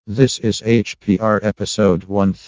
This is HPR episode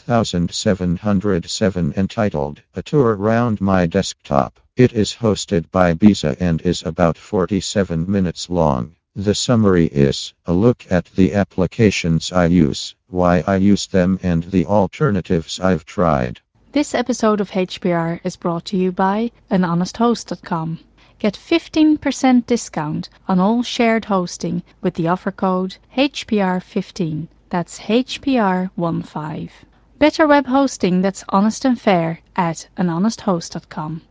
1707 entitled A Tour Around My Desktop. It is hosted by Bisa and is about 47 minutes long. The summary is a look at the applications I use, why I use them, and the alternatives I've tried. This episode of HPR is brought to you by anhonesthost.com. Get 15% discount on all shared hosting with the offer code HPR15. That's HPR15. Better web hosting that's honest and fair at anhonesthost.com.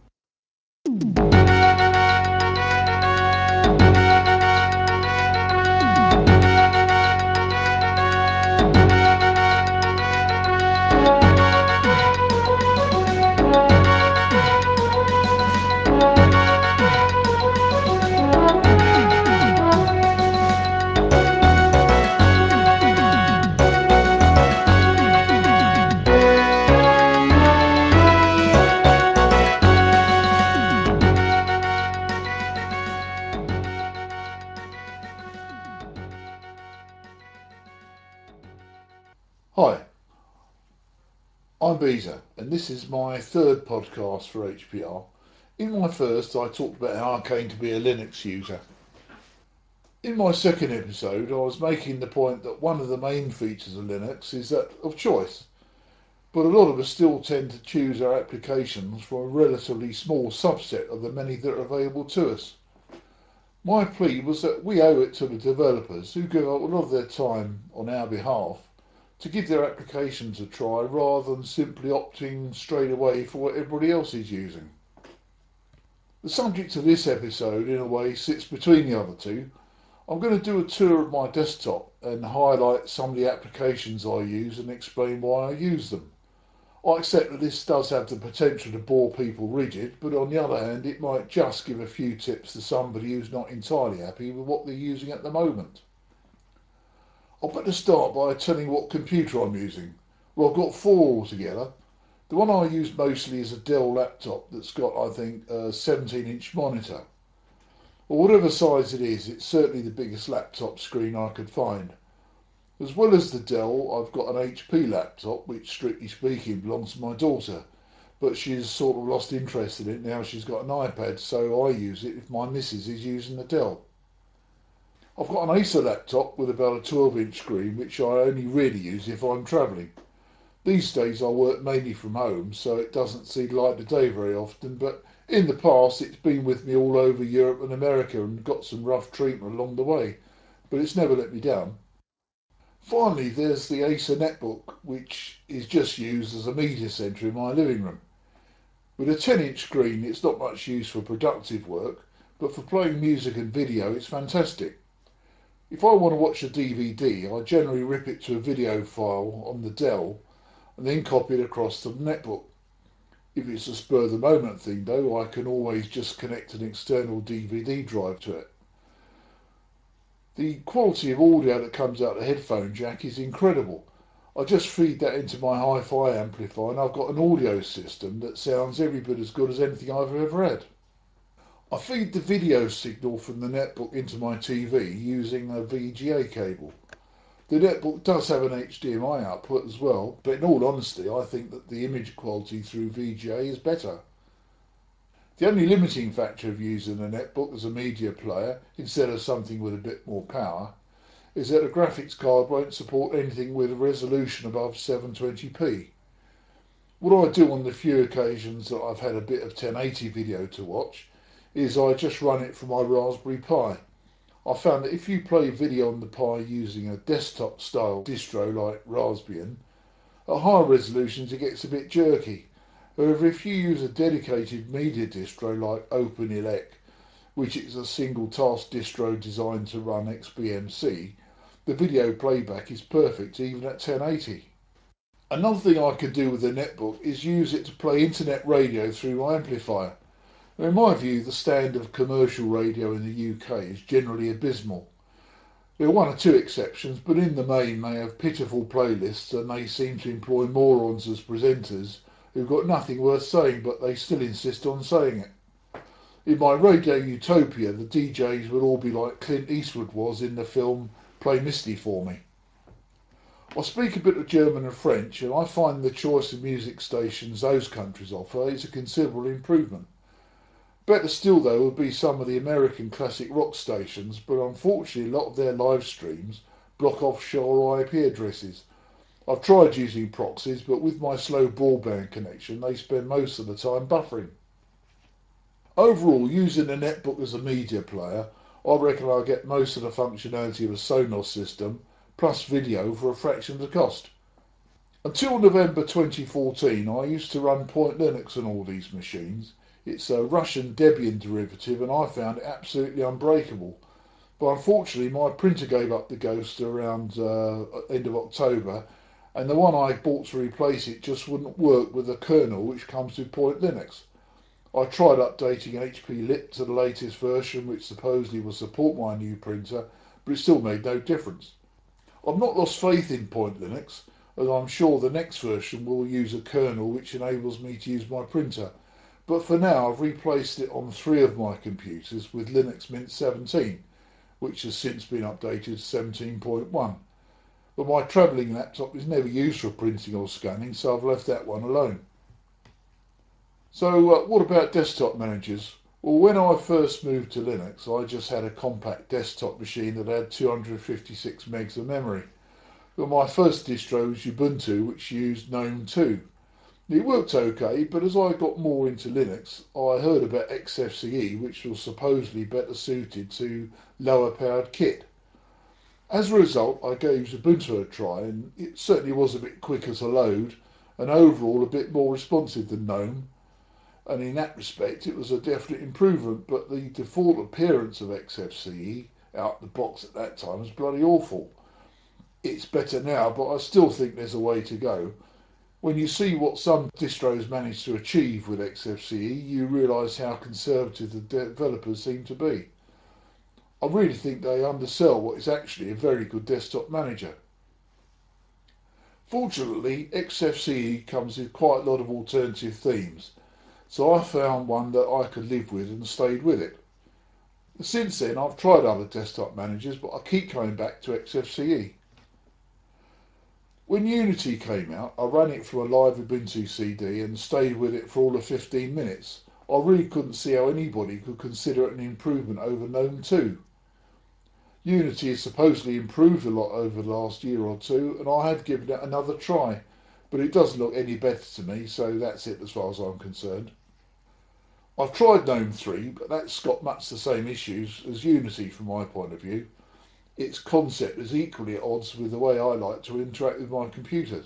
Hi, I'm Beezer, and this is my third podcast for HPR. In my first, I talked about how I came to be a Linux user. In my second episode, I was making the point that one of the main features of Linux is that of choice, but a lot of us still tend to choose our applications from a relatively small subset of the many that are available to us. My plea was that we owe it to the developers who give up a lot of their time on our behalf to give their applications a try rather than simply opting straight away for what everybody else is using. The subject of this episode, in a way, sits between the other two. I'm going to do a tour of my desktop and highlight some of the applications I use and explain why I use them. I accept that this does have the potential to bore people rigid, but on the other hand, it might just give a few tips to somebody who's not entirely happy with what they're using at the moment. I'll better start by telling what computer I'm using. Well, I've got four altogether. The one I use mostly is a Dell laptop that's got, I think, a 17-inch monitor. Well, whatever size it is, it's certainly the biggest laptop screen I could find. As well as the Dell, I've got an HP laptop, which strictly speaking belongs to my daughter, but she's sort of lost interest in it now she's got an iPad, so I use it if my missus is using the Dell. I've got an Acer laptop with about a 12-inch screen, which I only really use if I'm travelling. These days I work mainly from home, so it doesn't see light of day very often, but in the past it's been with me all over Europe and America and got some rough treatment along the way, but it's never let me down. Finally, there's the Acer netbook, which is just used as a media centre in my living room. With a 10-inch screen, it's not much use for productive work, but for playing music and video, it's fantastic. If I want to watch a DVD, I generally rip it to a video file on the Dell and then copy it across to the netbook. If it's a spur of the moment thing though, I can always just connect an external DVD drive to it. The quality of audio that comes out the headphone jack is incredible. I just feed that into my hi-fi amplifier and I've got an audio system that sounds every bit as good as anything I've ever had. I feed the video signal from the netbook into my TV using a VGA cable. The netbook does have an HDMI output as well, but in all honesty I think that the image quality through VGA is better. The only limiting factor of using a netbook as a media player instead of something with a bit more power is that a graphics card won't support anything with a resolution above 720p. What I do on the few occasions that I've had a bit of 1080 video to watch is I just run it from my Raspberry Pi. I found that if you play video on the Pi using a desktop style distro like Raspbian, at higher resolutions it gets a bit jerky. However, if you use a dedicated media distro like OpenELEC, which is a single task distro designed to run XBMC, the video playback is perfect even at 1080. Another thing I could do with the netbook is use it to play internet radio through my amplifier. Now, in my view, the standard of commercial radio in the UK is generally abysmal. There are one or two exceptions, but in the main they have pitiful playlists and they seem to employ morons as presenters who've got nothing worth saying but they still insist on saying it. In my radio utopia, the DJs would all be like Clint Eastwood was in the film Play Misty for Me. I speak a bit of German and French, and I find the choice of music stations those countries offer is a considerable improvement. Better still, though, would be some of the American classic rock stations, but unfortunately, a lot of their live streams block offshore IP addresses. I've tried using proxies, but with my slow broadband connection, they spend most of the time buffering. Overall, using the netbook as a media player, I reckon I'll get most of the functionality of a Sonos system, plus video for a fraction of the cost. Until November 2014, I used to run Point Linux on all these machines. It's a Russian Debian derivative and I found it absolutely unbreakable. But unfortunately, my printer gave up the ghost around end of October, and the one I bought to replace it just wouldn't work with the kernel which comes with Point Linux. I tried updating HP Lit to the latest version, which supposedly will support my new printer, but it still made no difference. I've not lost faith in Point Linux, as I'm sure the next version will use a kernel which enables me to use my printer, but for now I've replaced it on 3 of my computers with Linux Mint 17, which has since been updated to 17.1. But my travelling laptop is never used for printing or scanning, so I've left that one alone. So what about desktop managers? Well, when I first moved to Linux, I just had a compact desktop machine that had 256 megs of memory. But my first distro was Ubuntu, which used GNOME 2. It worked okay, but as I got more into Linux, I heard about XFCE, which was supposedly better suited to lower powered kit. As a result, I gave Ubuntu a try, and it certainly was a bit quicker to load, and overall a bit more responsive than GNOME. And in that respect, it was a definite improvement, but the default appearance of XFCE out the box at that time was bloody awful. It's better now, but I still think there's a way to go. When you see what some distros manage to achieve with XFCE, you realise how conservative the developers seem to be. I really think they undersell what is actually a very good desktop manager. Fortunately, XFCE comes with quite a lot of alternative themes, so I found one that I could live with and stayed with it. Since then, I've tried other desktop managers, but I keep coming back to XFCE. When Unity came out, I ran it from a live Ubuntu CD and stayed with it for all of 15 minutes. I really couldn't see how anybody could consider it an improvement over GNOME 2. Unity has supposedly improved a lot over the last year or two, and I have given it another try, but it doesn't look any better to me, so that's it as far as I'm concerned. I've tried GNOME 3, but that's got much the same issues as Unity from my point of view. Its concept is equally at odds with the way I like to interact with my computers.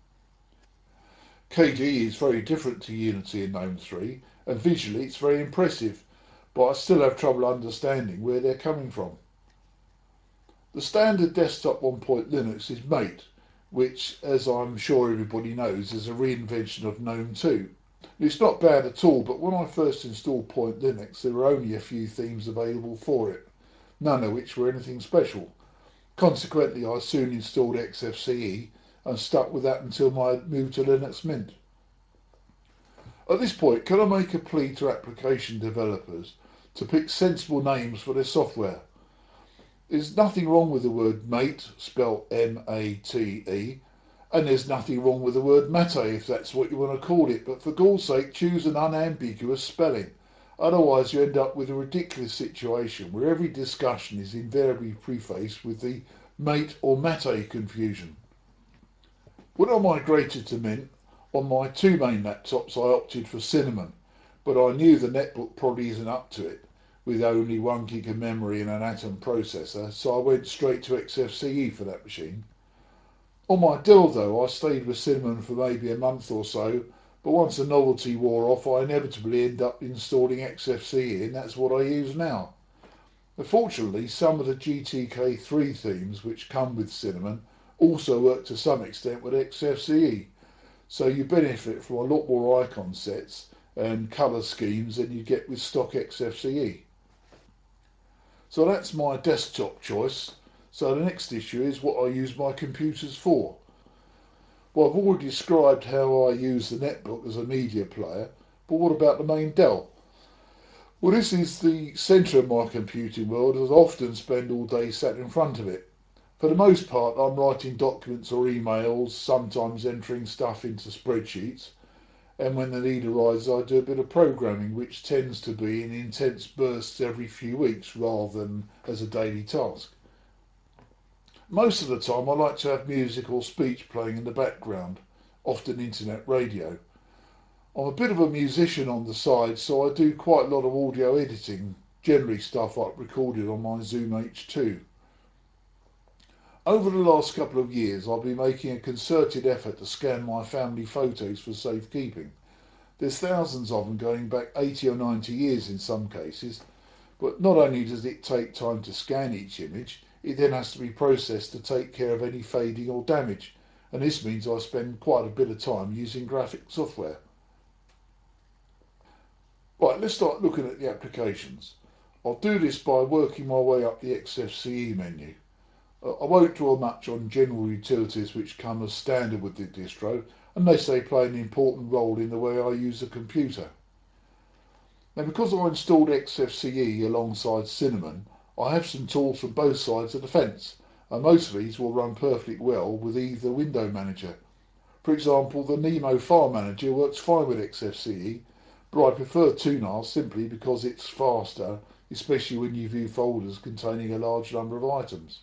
KDE is very different to Unity and GNOME 3, and visually it's very impressive, but I still have trouble understanding where they're coming from. The standard desktop on Point Linux is Mate, which, as I'm sure everybody knows, is a reinvention of GNOME 2. It's not bad at all, but when I first installed Point Linux, there were only a few themes available for it, none of which were anything special. Consequently, I soon installed XFCE and stuck with that until my move to Linux Mint. At this point, can I make a plea to application developers to pick sensible names for their software? There's nothing wrong with the word mate, spelled M-A-T-E, and there's nothing wrong with the word mate if that's what you want to call it, but for God's sake, choose an unambiguous spelling. Otherwise, you end up with a ridiculous situation where every discussion is invariably prefaced with the mate or mate confusion. When I migrated to Mint, on my 2 main laptops I opted for Cinnamon, but I knew the netbook probably isn't up to it, with only 1 gig of memory and an Atom processor, so I went straight to XFCE for that machine. On my Dell though, I stayed with Cinnamon for maybe a month or so, but once the novelty wore off I inevitably ended up installing XFCE, and that's what I use now. Fortunately, some of the GTK3 themes which come with Cinnamon also work to some extent with XFCE, so you benefit from a lot more icon sets and colour schemes than you get with stock XFCE. So that's my desktop choice. So the next issue is what I use my computers for. Well, I've already described how I use the netbook as a media player, but what about the main Dell? Well, this is the centre of my computing world, as I often spend all day sat in front of it. For the most part, I'm writing documents or emails, sometimes entering stuff into spreadsheets, and when the need arises, I do a bit of programming, which tends to be in intense bursts every few weeks rather than as a daily task. Most of the time, I like to have music or speech playing in the background, often internet radio. I'm a bit of a musician on the side, so I do quite a lot of audio editing, generally stuff I've recorded on my Zoom H2. Over the last couple of years, I've been making a concerted effort to scan my family photos for safekeeping. There's thousands of them going back 80 or 90 years in some cases, but not only does it take time to scan each image, it then has to be processed to take care of any fading or damage, and this means I spend quite a bit of time using graphic software. Right, let's start looking at the applications. I'll do this by working my way up the XFCE menu. I won't dwell much on general utilities which come as standard with the distro, unless they play an important role in the way I use the computer. Now, because I installed XFCE alongside Cinnamon, I have some tools from both sides of the fence, and most of these will run perfectly well with either window manager. For example, the Nemo File Manager works fine with XFCE, but I prefer ToonR simply because it's faster, especially when you view folders containing a large number of items.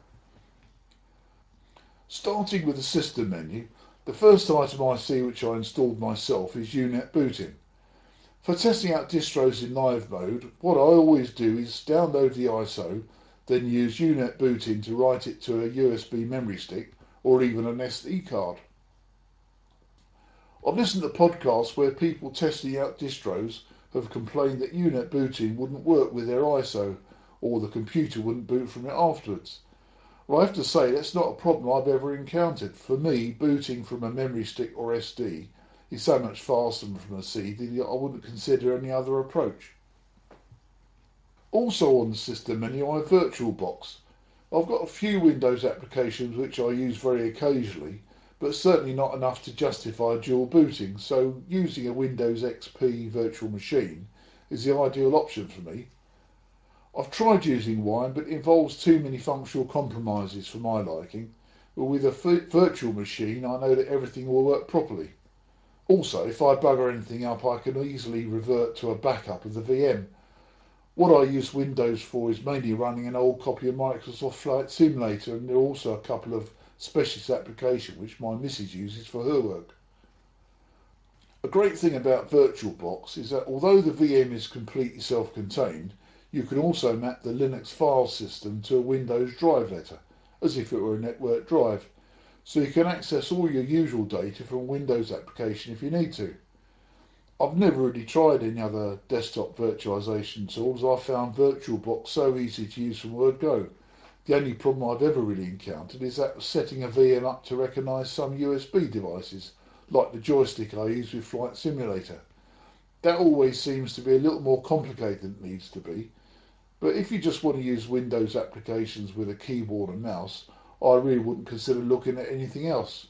Starting with the system menu, the first item I see which I installed myself is UNet Booting. For testing out distros in live mode, what I always do is download the ISO, then use UNet Booting to write it to a USB memory stick or even an SD card. I've listened to podcasts where people testing out distros have complained that UNet Booting wouldn't work with their ISO or the computer wouldn't boot from it afterwards. Well, I have to say that's not a problem I've ever encountered. For me, booting from a memory stick or SD is so much faster than from a CD that I wouldn't consider any other approach. Also on the system menu, I have VirtualBox. I've got a few Windows applications which I use very occasionally, but certainly not enough to justify dual booting, so using a Windows XP virtual machine is the ideal option for me. I've tried using Wine, but it involves too many functional compromises for my liking. But with a virtual machine, I know that everything will work properly. Also, if I bugger anything up, I can easily revert to a backup of the VM. What I use Windows for is mainly running an old copy of Microsoft Flight Simulator, and there are also a couple of specialist applications which my missus uses for her work. A great thing about VirtualBox is that although the VM is completely self-contained, you can also map the Linux file system to a Windows drive letter, as if it were a network drive, so you can access all your usual data from a Windows application if you need to. I've never really tried any other desktop virtualization tools. I found VirtualBox so easy to use from word go. The only problem I've ever really encountered is that setting a VM up to recognise some USB devices, like the joystick I use with Flight Simulator. That always seems to be a little more complicated than it needs to be. But if you just want to use Windows applications with a keyboard and mouse, I really wouldn't consider looking at anything else.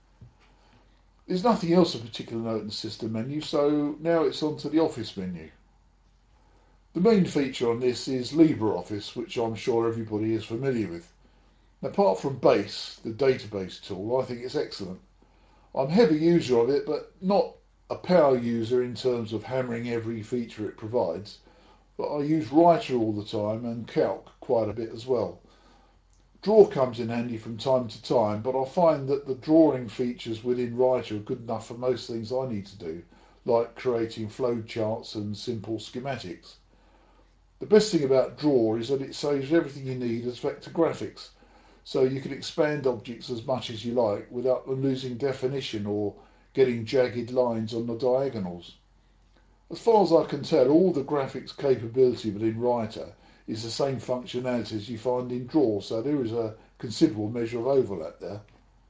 There's nothing else of particular note in the system menu, so now it's on to the Office menu. The main feature on this is LibreOffice, which I'm sure everybody is familiar with. Apart from Base, the database tool, I think it's excellent. I'm a heavy user of it, but not a power user in terms of hammering every feature it provides. But I use Writer all the time and Calc quite a bit as well. Draw comes in handy from time to time, but I find that the drawing features within Writer are good enough for most things I need to do, like creating flow charts and simple schematics. The best thing about Draw is that it saves everything you need as vector graphics, so you can expand objects as much as you like without them losing definition or getting jagged lines on the diagonals. As far as I can tell, all the graphics capability within Writer is the same functionality as you find in Draw, so there is a considerable measure of overlap there.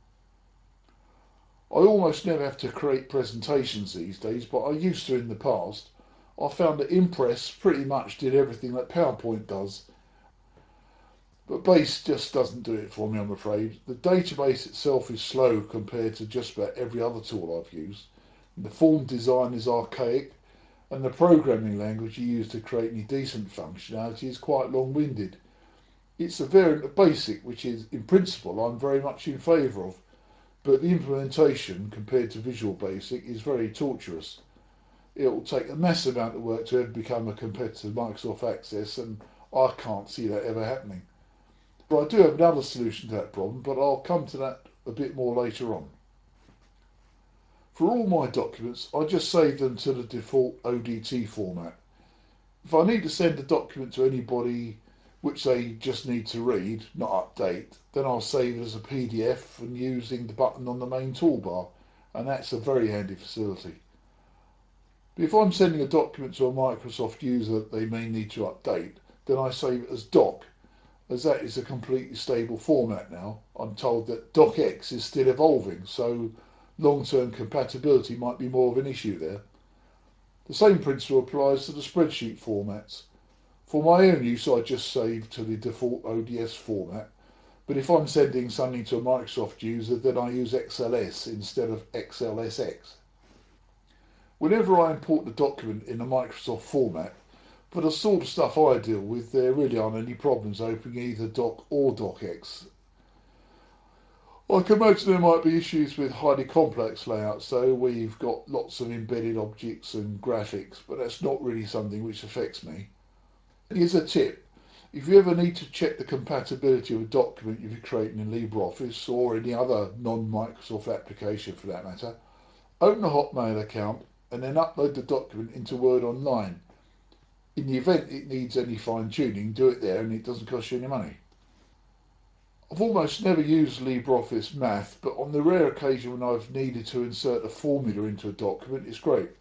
I almost never have to create presentations these days, but I used to in the past. I found that Impress pretty much did everything that PowerPoint does, but Base just doesn't do it for me, I'm afraid. The database itself is slow compared to just about every other tool I've used. The form design is archaic, and the programming language you use to create any decent functionality is quite long-winded. It's a variant of BASIC, which is, in principle, I'm very much in favour of, but the implementation compared to Visual Basic is very tortuous. It will take a massive amount of work to ever become a competitor to Microsoft Access, and I can't see that ever happening. But I do have another solution to that problem, but I'll come to that a bit more later on. For all my documents, I just save them to the default ODT format. If I need to send a document to anybody which they just need to read, not update, then I'll save it as a PDF and using the button on the main toolbar, and that's a very handy facility. But if I'm sending a document to a Microsoft user that they may need to update, then I save it as doc, as that is a completely stable format now. I'm told that docx is still evolving, so long-term compatibility might be more of an issue there. The same principle applies to the spreadsheet formats. For my own use, I just save to the default ODS format, but if I'm sending something to a Microsoft user, then I use XLS instead of XLSX. Whenever I import a document in a Microsoft format, for the sort of stuff I deal with, there really aren't any problems opening either doc or docx. I can imagine there might be issues with highly complex layouts though, where you've got lots of embedded objects and graphics, but that's not really something which affects me. Here's a tip. If you ever need to check the compatibility of a document you're creating in LibreOffice or any other non-Microsoft application for that matter, open a Hotmail account and then upload the document into Word Online. In the event it needs any fine-tuning, do it there and it doesn't cost you any money. I've almost never used LibreOffice Math, but on the rare occasion when I've needed to insert a formula into a document, it's great.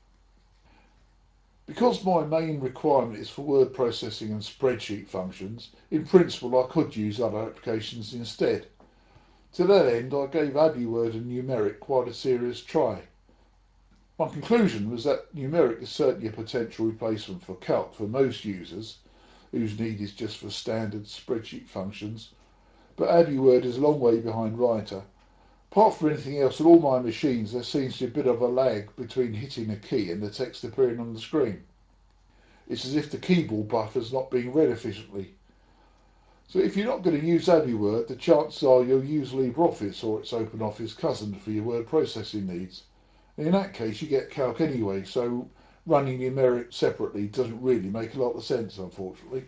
Because my main requirement is for word processing and spreadsheet functions, in principle I could use other applications instead. To that end, I gave AbiWord and Numeric quite a serious try. My conclusion was that Numeric is certainly a potential replacement for Calc for most users, whose need is just for standard spreadsheet functions, but AbiWord is a long way behind Writer. Apart from anything else, on all my machines there seems to be a bit of a lag between hitting a key and the text appearing on the screen. It's as if the keyboard buffer's not being read efficiently. So if you're not going to use AbiWord, the chances are you'll use LibreOffice or its OpenOffice cousin for your word processing needs. In that case, you get Calc anyway, so running Numeric separately doesn't really make a lot of sense, unfortunately.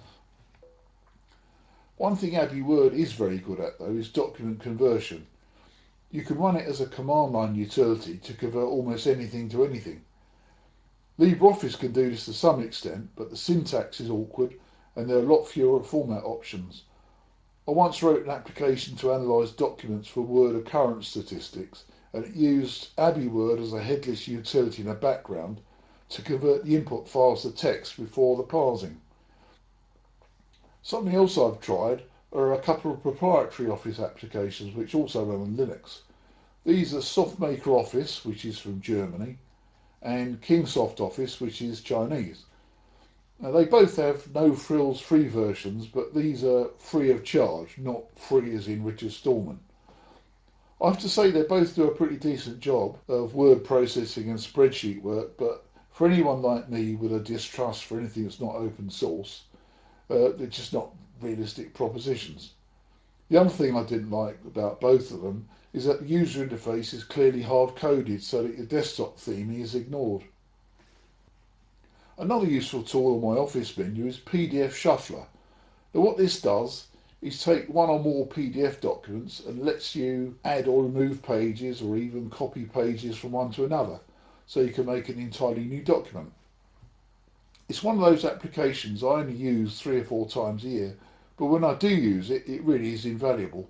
One thing AbiWord is very good at, though, is document conversion. You can run it as a command line utility to convert almost anything to anything. LibreOffice can do this to some extent, but the syntax is awkward and there are a lot fewer format options. I once wrote an application to analyse documents for word occurrence statistics, and it used AbiWord as a headless utility in the background to convert the input files to text before the parsing. Something else I've tried are a couple of proprietary Office applications which also run on Linux. These are SoftMaker Office, which is from Germany, and Kingsoft Office, which is Chinese. Now, they both have no frills free versions, but these are free of charge, not free as in Richard Stallman. I have to say they both do a pretty decent job of word processing and spreadsheet work, but for anyone like me with a distrust for anything that's not open source, they're just not realistic propositions. The other thing I didn't like about both of them is that the user interface is clearly hard-coded so that your desktop theming is ignored. Another useful tool on my Office menu is PDF Shuffler. Now what this does is take one or more PDF documents and lets you add or remove pages or even copy pages from one to another, so you can make an entirely new document. It's one of those applications I only use 3 or 4 times a year, but when I do use it, it really is invaluable.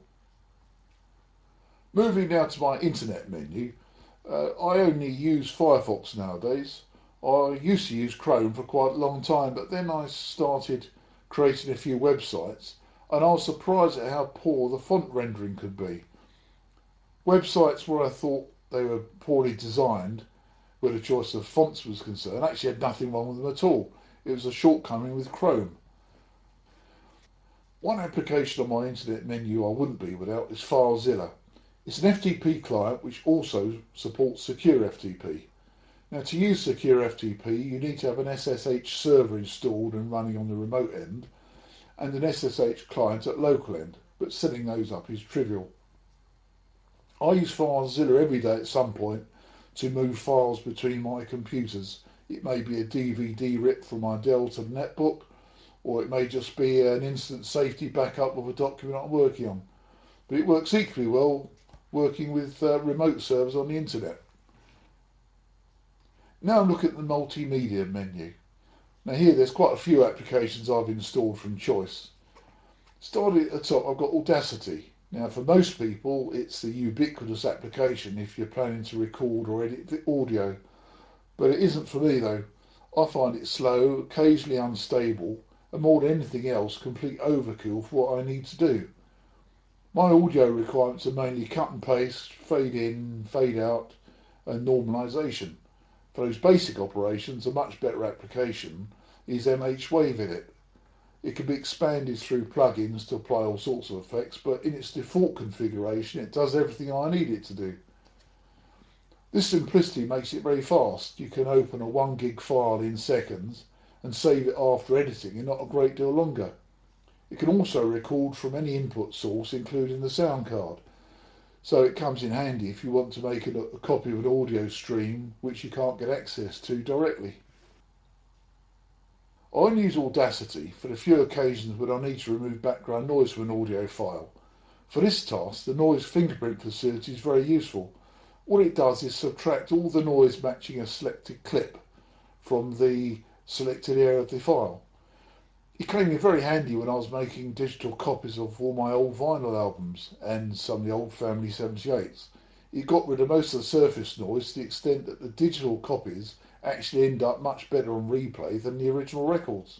Moving now to my internet menu, I only use Firefox nowadays. I used to use Chrome for quite a long time, but then I started creating a few websites and I was surprised at how poor the font rendering could be. Websites where I thought they were poorly designed, where the choice of fonts was concerned, actually had nothing wrong with them at all. It was a shortcoming with Chrome. One application on my internet menu I wouldn't be without is FileZilla. It's an FTP client which also supports Secure FTP. Now, to use Secure FTP, you need to have an SSH server installed and running on the remote end, and an SSH client at local end, but setting those up is trivial. I use FileZilla every day at some point to move files between my computers. It may be a DVD rip from my Dell to the netbook, or it may just be an instant safety backup of a document I'm working on. But it works equally well working with remote servers on the internet. Now I'm looking at the multimedia menu. Now here there's quite a few applications I've installed from choice. Starting at the top, I've got Audacity. Now for most people it's the ubiquitous application if you're planning to record or edit the audio, but it isn't for me though. I find it slow, occasionally unstable, and more than anything else complete overkill for what I need to do. My audio requirements are mainly cut and paste, fade in, fade out and normalisation. For those basic operations, a much better application is MHWave Edit. It can be expanded through plugins to apply all sorts of effects, but in its default configuration it does everything I need it to do. This simplicity makes it very fast. You can open a 1 gig file in seconds and save it after editing in not a great deal longer. It can also record from any input source, including the sound card, so it comes in handy if you want to make a copy of an audio stream which you can't get access to directly. I only use Audacity for the few occasions when I need to remove background noise from an audio file. For this task, the noise fingerprint facility is very useful. What it does is subtract all the noise matching a selected clip from the selected area of the file. It came in very handy when I was making digital copies of all my old vinyl albums and some of the old Family 78s. It got rid of most of the surface noise to the extent that the digital copies actually end up much better on replay than the original records.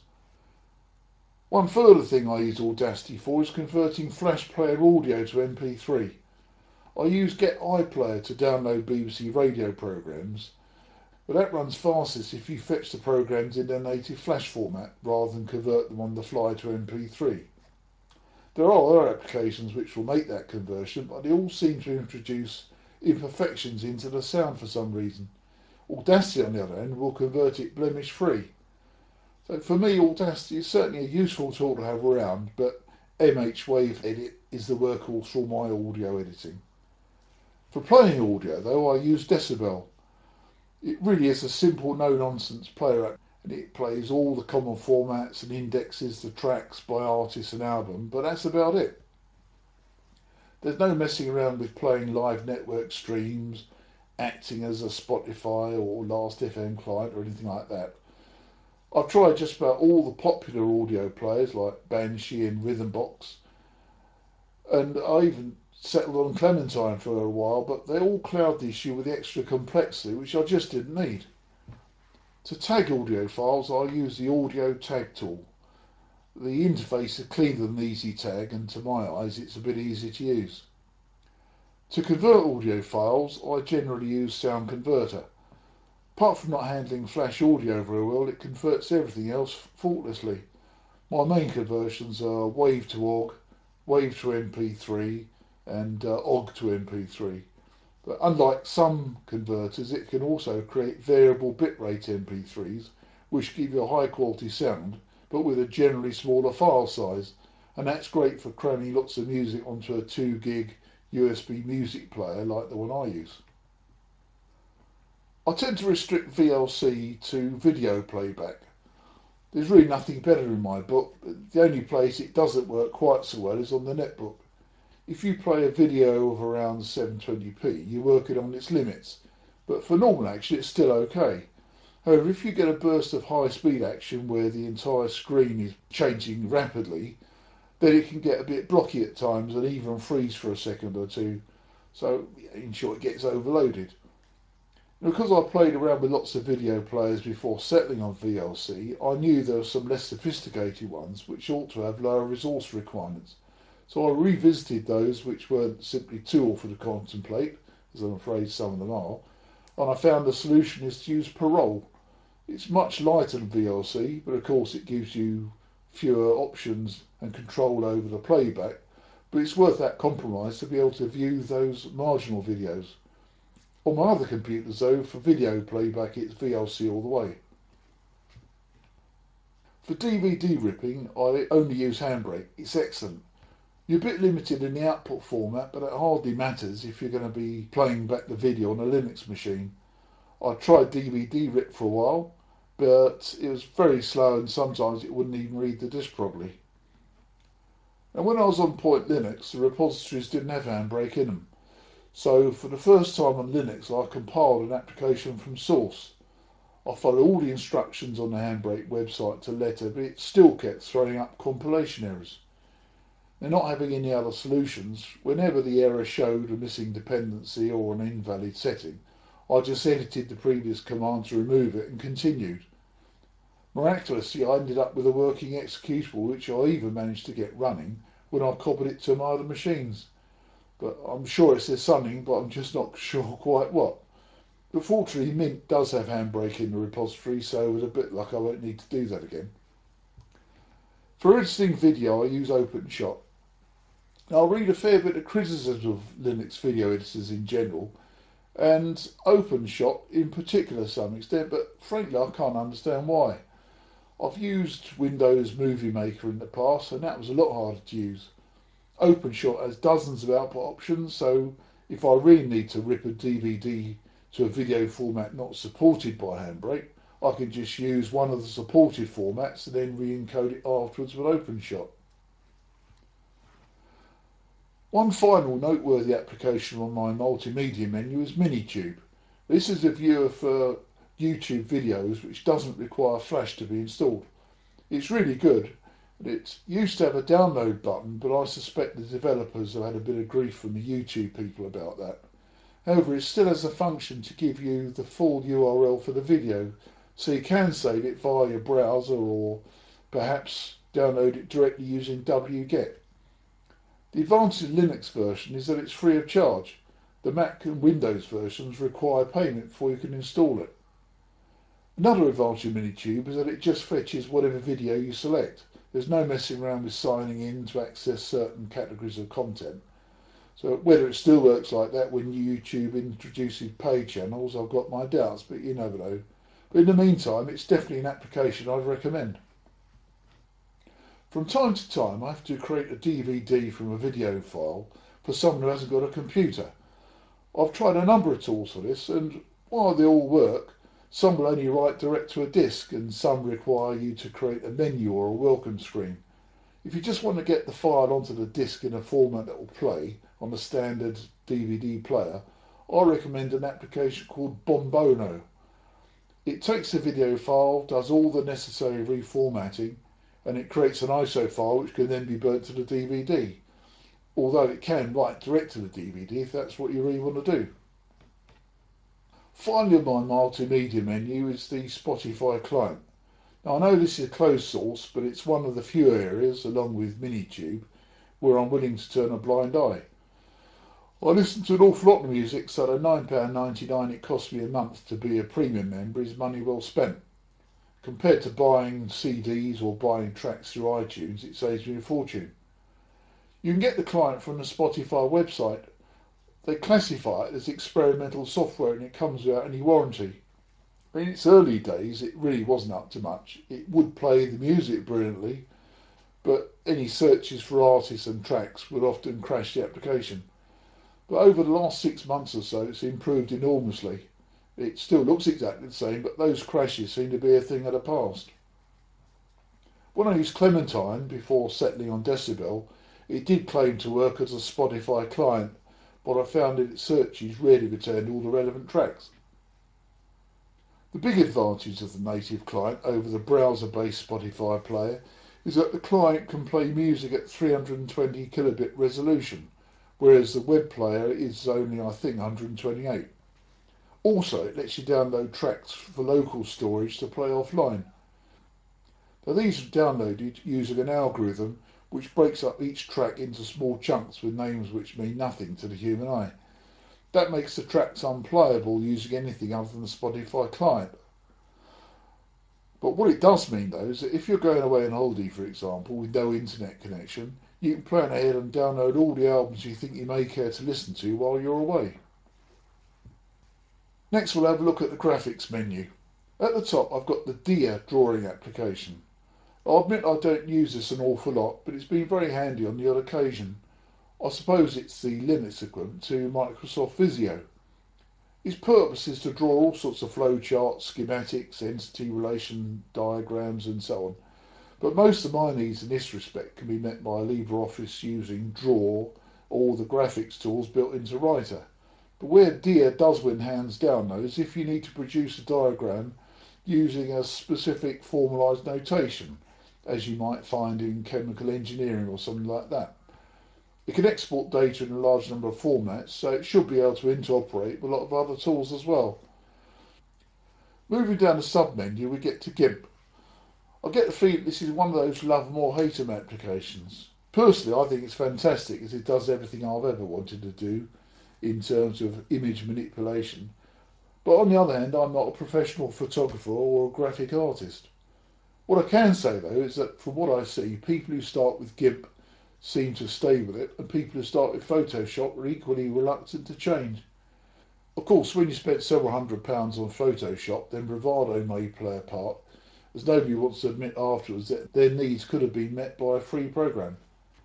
One further thing I use Audacity for is converting Flash Player audio to MP3. I use Get iPlayer to download BBC radio programmes, but that runs fastest if you fetch the programmes in their native Flash format rather than convert them on the fly to MP3. There are other applications which will make that conversion, but they all seem to introduce imperfections into the sound for some reason. Audacity, on the other hand, will convert it blemish free. So for me, Audacity is certainly a useful tool to have around, but MHWave Edit is the workhorse for my audio editing. For playing audio though, I use Decibel. It really is a simple no-nonsense player app, and it plays all the common formats and indexes the tracks by artist and album, but that's about it. There's no messing around with playing live network streams, acting as a Spotify or Last.fm client or anything like that. I've tried just about all the popular audio players like Banshee and Rhythmbox, and I even settled on Clementine for a while, but they all cloud the issue with the extra complexity which I just didn't need. To tag audio files, I use the Audio Tag tool. The interface is cleaner than EasyTag, and to my eyes it's a bit easier to use. To convert audio files, I generally use Sound Converter. Apart from not handling flash audio very well, it converts everything else faultlessly. My main conversions are WAV to OGG, WAV to MP3 and OGG to MP3. But unlike some converters, it can also create variable bitrate MP3s, which give you a high quality sound, but with a generally smaller file size. And that's great for cramming lots of music onto a 2 gig USB music player like the one I use. I tend to restrict VLC to video playback. There's really nothing better in my book, but the only place it doesn't work quite so well is on the netbook. If you play a video of around 720p, you're working on its limits, but for normal action it's still okay. However, if you get a burst of high speed action where the entire screen is changing rapidly, then it can get a bit blocky at times and even freeze for a second or two, so in short it gets overloaded. Now, because I played around with lots of video players before settling on VLC, I knew there were some less sophisticated ones which ought to have lower resource requirements. So I revisited those which weren't simply too awful to contemplate, as I'm afraid some of them are, and I found the solution is to use Parole. It's much lighter than VLC, but of course it gives you fewer options and control over the playback, but it's worth that compromise to be able to view those marginal videos. On my other computers though, for video playback it's VLC all the way. For DVD ripping, I only use Handbrake. It's excellent. You're a bit limited in the output format, but it hardly matters if you're going to be playing back the video on a Linux machine. I tried DVD rip for a while, but it was very slow and sometimes it wouldn't even read the disk properly. And when I was on Point Linux, the repositories didn't have Handbrake in them. So for the first time on Linux, I compiled an application from source. I followed all the instructions on the Handbrake website to letter, but it still kept throwing up compilation errors. Now, not having any other solutions, whenever the error showed a missing dependency or an invalid setting, I just edited the previous command to remove it and continued. Miraculously, I ended up with a working executable which I even managed to get running when I copied it to my other machines. But I'm sure it says something, but I'm just not sure quite what. But fortunately, Mint does have Handbrake in the repository, so with a bit of luck I won't need to do that again. For editing video, I use OpenShot. Now, I read a fair bit of criticism of Linux video editors in general, and OpenShot in particular to some extent, but frankly I can't understand why. I've used Windows Movie Maker in the past, and that was a lot harder to use. OpenShot has dozens of output options, so if I really need to rip a DVD to a video format not supported by Handbrake, I can just use one of the supported formats and then re-encode it afterwards with OpenShot. One final noteworthy application on my multimedia menu is Minitube. This is a viewer for YouTube videos which doesn't require Flash to be installed. It's really good. It used to have a download button, but I suspect the developers have had a bit of grief from the YouTube people about that. However, it still has a function to give you the full URL for the video, so you can save it via your browser or perhaps download it directly using wget. The advantage of the Linux version is that it's free of charge. The Mac and Windows versions require payment before you can install it. Another advantage of Minitube is that it just fetches whatever video you select. There's no messing around with signing in to access certain categories of content. So whether it still works like that when YouTube introduces paid channels, I've got my doubts, but you never know. But in the meantime, it's definitely an application I'd recommend. From time to time, I have to create a DVD from a video file for someone who hasn't got a computer. I've tried a number of tools for this, and while they all work, some will only write direct to a disk, and some require you to create a menu or a welcome screen. If you just want to get the file onto the disk in a format that will play on a standard DVD player, I recommend an application called Bombono. It takes the video file, does all the necessary reformatting, and it creates an ISO file which can then be burnt to the DVD. Although it can write direct to the DVD if that's what you really want to do. Finally on my multimedia menu is the Spotify client. Now I know this is a closed source, but it's one of the few areas, along with Minitube, where I'm willing to turn a blind eye. I listen to an awful lot of music, so the £9.99 it costs me a month to be a premium member is money well spent. Compared to buying CDs or buying tracks through iTunes, it saves me a fortune. You can get the client from the Spotify website. They classify it as experimental software and it comes without any warranty. In its early days, it really wasn't up to much. It would play the music brilliantly, but any searches for artists and tracks would often crash the application. But over the last 6 months or so, it's improved enormously. It still looks exactly the same, but those crashes seem to be a thing of the past. When I used Clementine before settling on Decibel, it did claim to work as a Spotify client, but I found that its searches rarely returned all the relevant tracks. The big advantage of the native client over the browser-based Spotify player is that the client can play music at 320 kilobit resolution, whereas the web player is only, I think, 128. Also, it lets you download tracks for local storage to play offline. Now, these are downloaded using an algorithm which breaks up each track into small chunks with names which mean nothing to the human eye. That makes the tracks unplayable using anything other than the Spotify client. But what it does mean though is that if you're going away on holiday, for example, with no internet connection, you can plan ahead and download all the albums you think you may care to listen to while you're away. Next we'll have a look at the graphics menu. At the top I've got the Dia drawing application. I admit I don't use this an awful lot, but it's been very handy on the odd occasion. I suppose it's the Linux equivalent to Microsoft Visio. Its purpose is to draw all sorts of flowcharts, schematics, entity relation diagrams, and so on. But most of my needs in this respect can be met by LibreOffice using Draw or the graphics tools built into Writer. But where Dia does win hands down though is if you need to produce a diagram using a specific formalised notation, as you might find in chemical engineering or something like that. It can export data in a large number of formats, so it should be able to interoperate with a lot of other tools as well. Moving down the sub-menu, we get to GIMP. I get the feeling this is one of those love 'em or hate 'em applications. Personally, I think it's fantastic as it does everything I've ever wanted to do in terms of image manipulation. But on the other hand, I'm not a professional photographer or a graphic artist. What I can say though is that from what I see, people who start with GIMP seem to stay with it, and people who start with Photoshop are equally reluctant to change. Of course, when you spend several £100 on Photoshop, then bravado may play a part, as nobody wants to admit afterwards that their needs could have been met by a free program.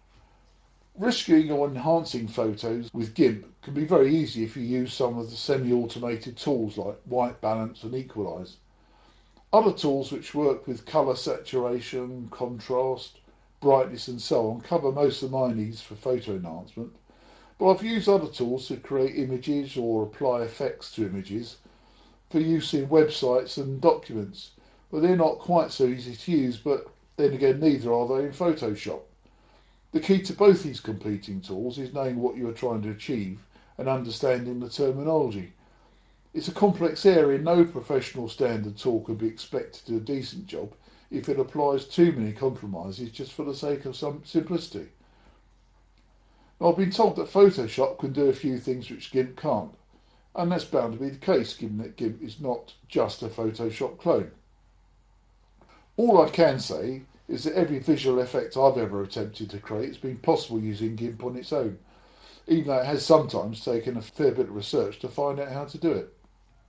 Risking or enhancing photos with GIMP can be very easy if you use some of the semi-automated tools like white balance and equalize. Other tools which work with colour saturation, contrast, brightness and so on cover most of my needs for photo enhancement, but I've used other tools to create images or apply effects to images for use in websites and documents. But they're not quite so easy to use, but then again neither are they in Photoshop. The key to both these competing tools is knowing what you are trying to achieve and understanding the terminology. It's a complex area. No professional standard tool can be expected to do a decent job if it applies too many compromises just for the sake of some simplicity. Now, I've been told that Photoshop can do a few things which GIMP can't, and that's bound to be the case given that GIMP is not just a Photoshop clone. All I can say is that every visual effect I've ever attempted to create has been possible using GIMP on its own, even though it has sometimes taken a fair bit of research to find out how to do it.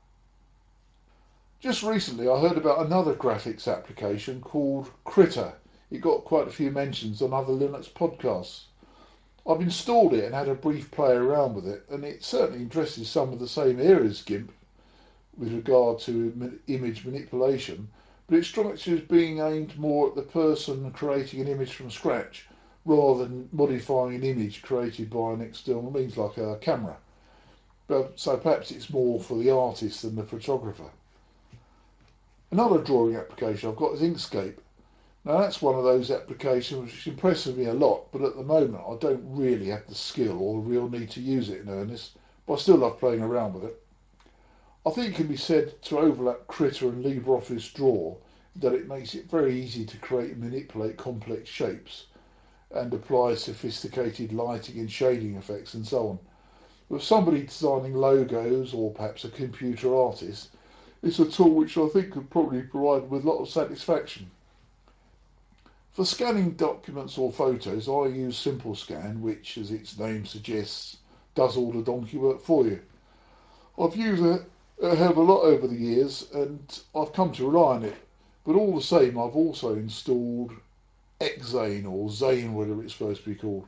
Just recently I heard about another graphics application called Krita. It got quite a few mentions on other Linux podcasts. I've installed it and had a brief play around with it, and it certainly addresses some of the same areas as GIMP with regard to image manipulation, but it strikes you as being aimed more at the person creating an image from scratch rather than modifying an image created by an external means like a camera. So perhaps it's more for the artist than the photographer. Another drawing application I've got is Inkscape. Now that's one of those applications which impresses me a lot, but at the moment I don't really have the skill or the real need to use it in earnest, but I still love playing around with it. I think it can be said to overlap Krita and LibreOffice Draw that it makes it very easy to create and manipulate complex shapes and apply sophisticated lighting and shading effects and so on. With somebody designing logos or perhaps a computer artist, it's a tool which I think could probably provide with a lot of satisfaction. For scanning documents or photos, I use SimpleScan, which, as its name suggests, does all the donkey work for you. I've used it a hell of a lot over the years and I've come to rely on it, but all the same, I've also installed Xane or Zane, whatever it's supposed to be called.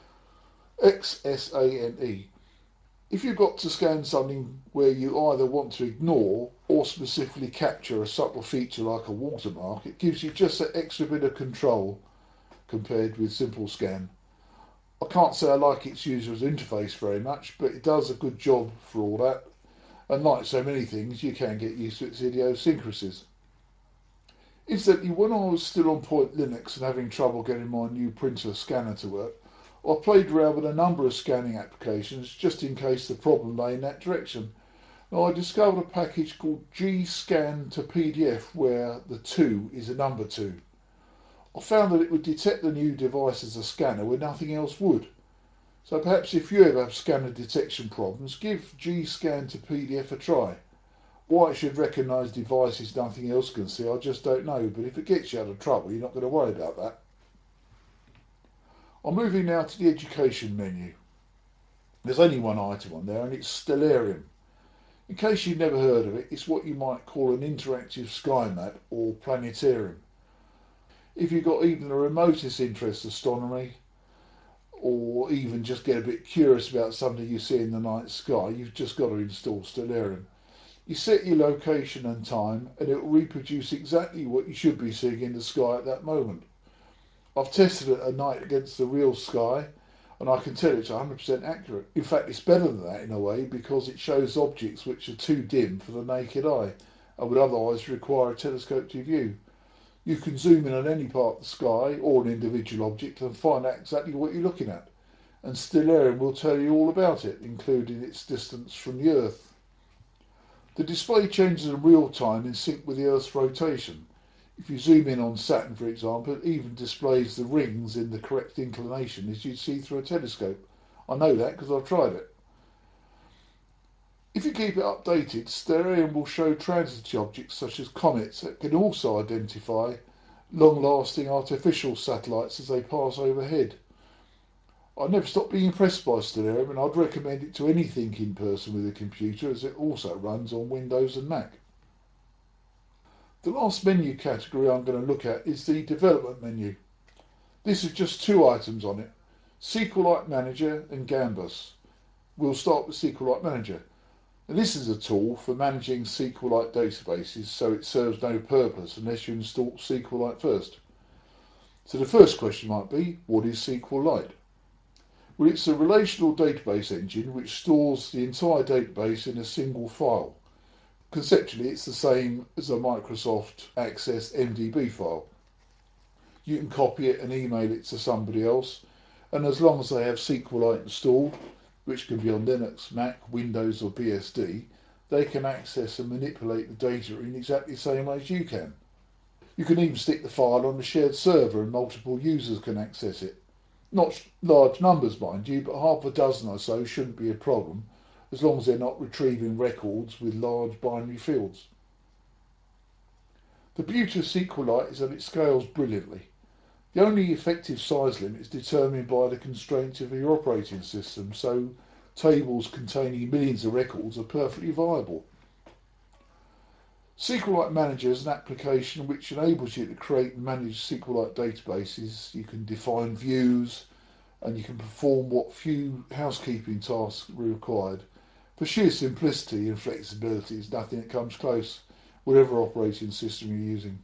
XSANE. If you've got to scan something where you either want to ignore or specifically capture a subtle feature like a watermark, it gives you just that extra bit of control compared with SimpleScan. I can't say I like its user's interface very much, but it does a good job for all that. And like so many things, you can get used to its idiosyncrasies. Incidentally, when I was still on Point Linux and having trouble getting my new printer scanner to work, I played around with a number of scanning applications just in case the problem lay in that direction. Now, I discovered a package called Gscan to PDF where the 2 is a number 2. I found that it would detect the new device as a scanner where nothing else would. So perhaps if you ever have scanner detection problems, give Gscan to PDF a try. Why it should recognise devices nothing else can see, I just don't know, but if it gets you out of trouble, you're not going to worry about that. I'm moving now to the education menu. There's only one item on there, and it's Stellarium. In case you've never heard of it, it's what you might call an interactive sky map or planetarium. If you've got even the remotest interest in astronomy, or even just get a bit curious about something you see in the night sky, you've just got to install Stellarium. You set your location and time, and it will reproduce exactly what you should be seeing in the sky at that moment. I've tested it at night against the real sky, and I can tell it's 100% accurate. In fact, it's better than that in a way because it shows objects which are too dim for the naked eye and would otherwise require a telescope to view. You can zoom in on any part of the sky or an individual object and find out exactly what you're looking at. And Stellarium will tell you all about it, including its distance from the Earth. The display changes in real time in sync with the Earth's rotation. If you zoom in on Saturn, for example, it even displays the rings in the correct inclination as you'd see through a telescope. I know that because I've tried it. If you keep it updated, Stellarium will show transitory objects such as comets that can also identify long-lasting artificial satellites as they pass overhead. I never stop being impressed by Stellarium, and I'd recommend it to any thinking person with a computer, as it also runs on Windows and Mac. The last menu category I'm going to look at is the development menu. This is just two items on it, SQLite Manager and Gambus. We'll start with SQLite Manager. And this is a tool for managing SQLite databases, so it serves no purpose unless you install SQLite first. So the first question might be, what is SQLite? Well, it's a relational database engine which stores the entire database in a single file. Conceptually, it's the same as a Microsoft Access MDB file. You can copy it and email it to somebody else, and as long as they have SQLite installed, which can be on Linux, Mac, Windows or BSD, they can access and manipulate the data in exactly the same way as you can. You can even stick the file on a shared server and multiple users can access it. Not large numbers, mind you, but half a dozen or so shouldn't be a problem, as long as they're not retrieving records with large binary fields. The beauty of SQLite is that it scales brilliantly. The only effective size limit is determined by the constraints of your operating system, so tables containing millions of records are perfectly viable. SQLite Manager is an application which enables you to create and manage SQLite databases. You can define views and you can perform what few housekeeping tasks are required. For sheer simplicity and flexibility, there's nothing that comes close, whatever operating system you're using.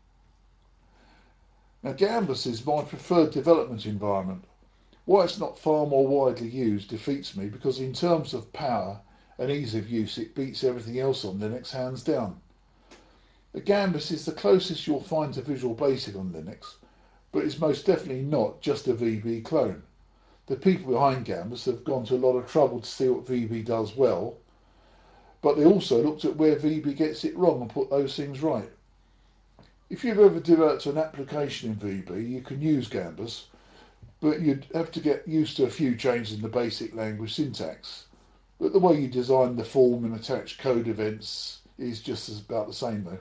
Now, Gambus is my preferred development environment. Why it's not far more widely used defeats me, because in terms of power and ease of use it beats everything else on Linux hands down. The Gambus is the closest you'll find to Visual Basic on Linux, but it's most definitely not just a VB clone. The people behind Gambus have gone to a lot of trouble to see what VB does well, but they also looked at where VB gets it wrong and put those things right. If you've ever developed an application in VB, you can use Gambus, but you'd have to get used to a few changes in the basic language syntax. But the way you design the form and attach code events is just about the same though.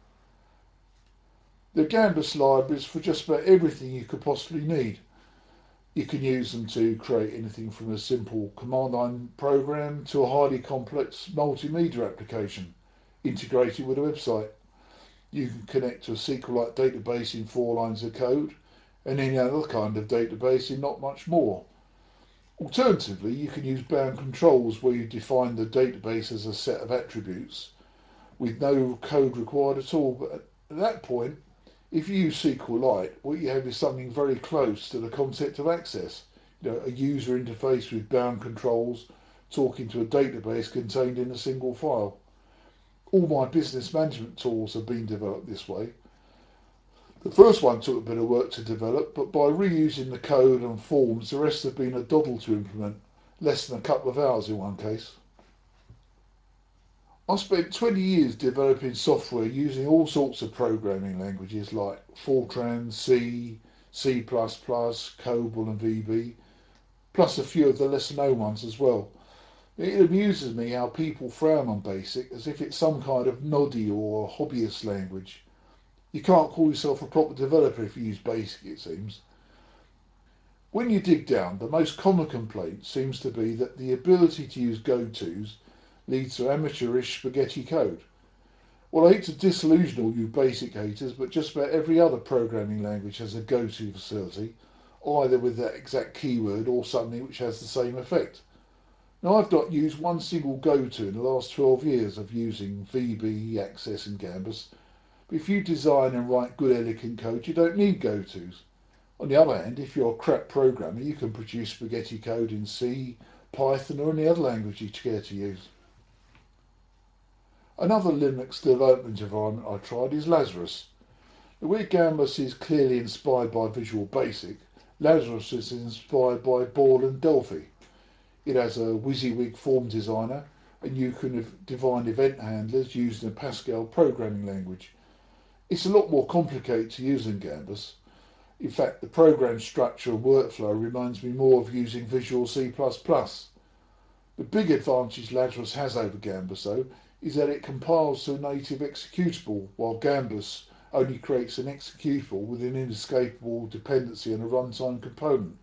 The Gambus libraries for just about everything you could possibly need. You can use them to create anything from a simple command line program to a highly complex multimedia application integrated with a website. You can connect to a SQLite database in 4 lines of code and any other kind of database in not much more. Alternatively, you can use bound controls where you define the database as a set of attributes with no code required at all. But at that point, if you use SQLite, what you have is something very close to the concept of access. A user interface with bound controls talking to a database contained in a single file. All my business management tools have been developed this way. The first one took a bit of work to develop, but by reusing the code and forms, the rest have been a doddle to implement, less than a couple of hours in one case. I spent 20 years developing software using all sorts of programming languages like Fortran, C, C++, COBOL and VB, plus a few of the lesser known ones as well. It amuses me how people frown on BASIC as if it's some kind of noddy or hobbyist language. You can't call yourself a proper developer if you use BASIC, it seems. When you dig down, the most common complaint seems to be that the ability to use go-tos leads to amateurish spaghetti code. Well, I hate to disillusion all you basic haters, but just about every other programming language has a go-to facility, either with that exact keyword or something which has the same effect. Now, I've not used one single go-to in the last 12 years of using VB, Access and Gambus, but if you design and write good elegant code, you don't need go-tos. On the other hand, if you're a crap programmer, you can produce spaghetti code in C, Python or any other language you care to use. Another Linux development environment I tried is Lazarus. Where Gambus is clearly inspired by Visual Basic, Lazarus is inspired by Ball and Delphi. It has a WYSIWYG form designer, and you can define event handlers using a Pascal programming language. It's a lot more complicated to use than Gambus. In fact, the program structure and workflow reminds me more of using Visual C++. The big advantage Lazarus has over Gambus, though, is that it compiles to a native executable, while Gambus only creates an executable with an inescapable dependency and a runtime component.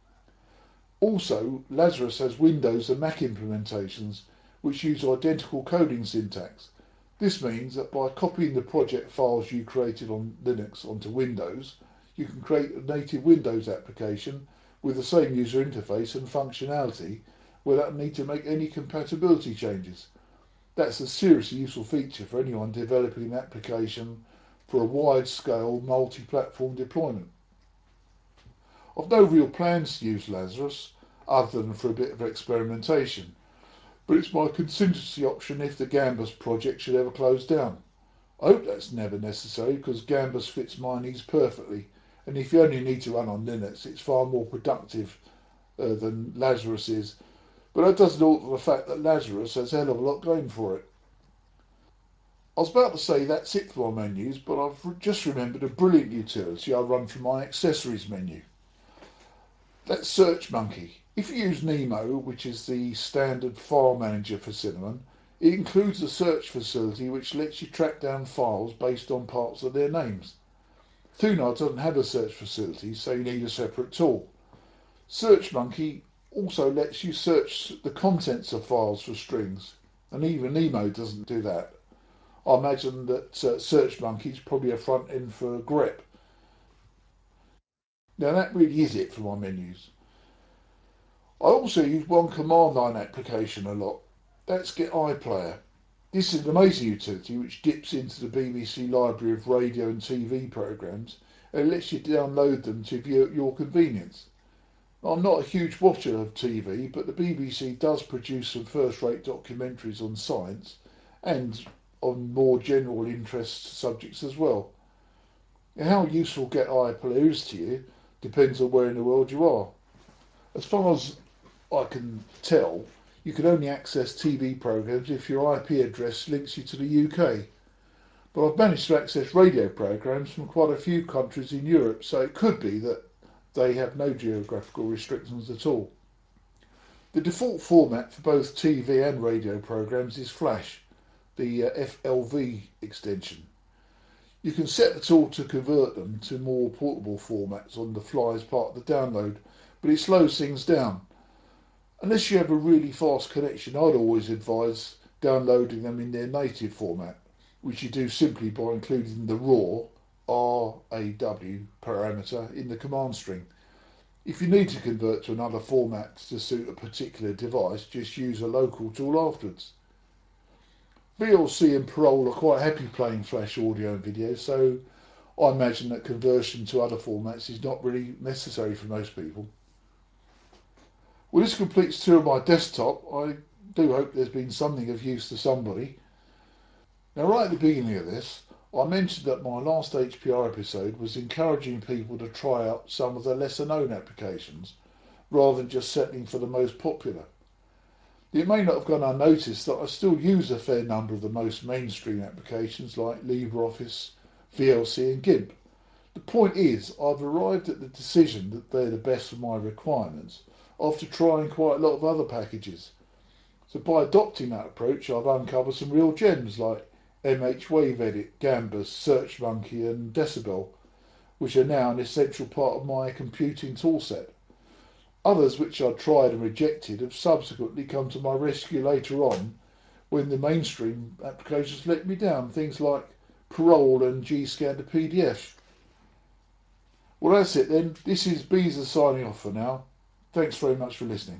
Also, Lazarus has Windows and Mac implementations which use identical coding syntax. This means that by copying the project files you created on Linux onto Windows, you can create a native Windows application with the same user interface and functionality without need to make any compatibility changes. That's a seriously useful feature for anyone developing an application for a wide-scale multi-platform deployment. I've no real plans to use Lazarus other than for a bit of experimentation, but it's my contingency option if the Gambus project should ever close down. I hope that's never necessary because Gambus fits my needs perfectly, and if you only need to run on Linux, it's far more productive than Lazarus is, but that doesn't alter the fact that Lazarus has a hell of a lot going for it. I was about to say that's it for my menus, but I've just remembered a brilliant utility I run from my accessories menu. That's SearchMonkey. If you use Nemo, which is the standard file manager for Cinnamon, it includes a search facility which lets you track down files based on parts of their names. Thunard doesn't have a search facility, so you need a separate tool. SearchMonkey also lets you search the contents of files for strings, and even Nemo doesn't do that. I imagine that SearchMonkey is probably a front end for grep. Now that really is it for my menus. I also use one command line application a lot. That's Get iPlayer. This is an amazing utility which dips into the BBC library of radio and TV programmes and lets you download them to view at your convenience. I'm not a huge watcher of TV, but the BBC does produce some first-rate documentaries on science and on more general interest subjects as well. And how useful Get iPlayer is to you depends on where in the world you are. As far as I can tell, you can only access TV programmes if your IP address links you to the UK. But I've managed to access radio programmes from quite a few countries in Europe, so it could be that they have no geographical restrictions at all. The default format for both TV and radio programmes is Flash, the FLV extension. You can set the tool to convert them to more portable formats on the fly as part of the download, but it slows things down. Unless you have a really fast connection, I'd always advise downloading them in their native format, which you do simply by including the raw RAW parameter in the command string. If you need to convert to another format to suit a particular device, just use a local tool afterwards. VLC and Parole are quite happy playing Flash audio and video, so I imagine that conversion to other formats is not really necessary for most people. Well, this completes two of my desktop. I do hope there's been something of use to somebody. Now, right at the beginning of this, I mentioned that my last HPR episode was encouraging people to try out some of the lesser known applications rather than just settling for the most popular. It may not have gone unnoticed that I still use a fair number of the most mainstream applications like LibreOffice, VLC and GIMP. The point is, I've arrived at the decision that they're the best for my requirements after trying quite a lot of other packages. So by adopting that approach, I've uncovered some real gems like MHWaveEdit, Gambus, SearchMonkey and Decibel, which are now an essential part of my computing toolset. Others which I tried and rejected have subsequently come to my rescue later on when the mainstream applications let me down. Things like Parole and Gscan to PDF. Well, that's it then. This is Beezer signing off for now. Thanks very much for listening.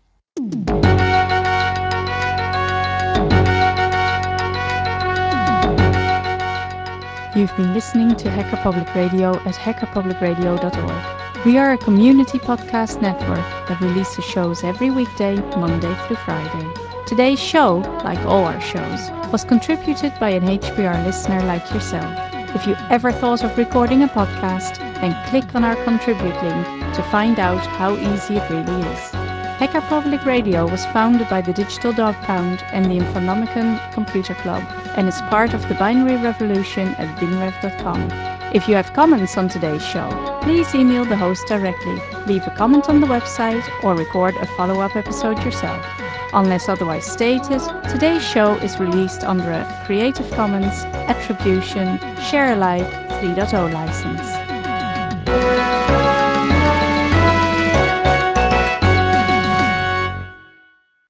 You've been listening to Hacker Public Radio at hackerpublicradio.org. We are a community podcast network that releases shows every weekday, Monday through Friday. Today's show, like all our shows, was contributed by an HPR listener like yourself. If you ever thought of recording a podcast, then click on our contribute link to find out how easy it really is. Hacker Public Radio was founded by the Digital Dog Pound and the Infonomicon Computer Club and is part of the binary revolution at bingrev.com. If you have comments on today's show, please email the host directly, leave a comment on the website, or record a follow-up episode yourself. Unless otherwise stated, today's show is released under a Creative Commons Attribution Share Alike 3.0 license.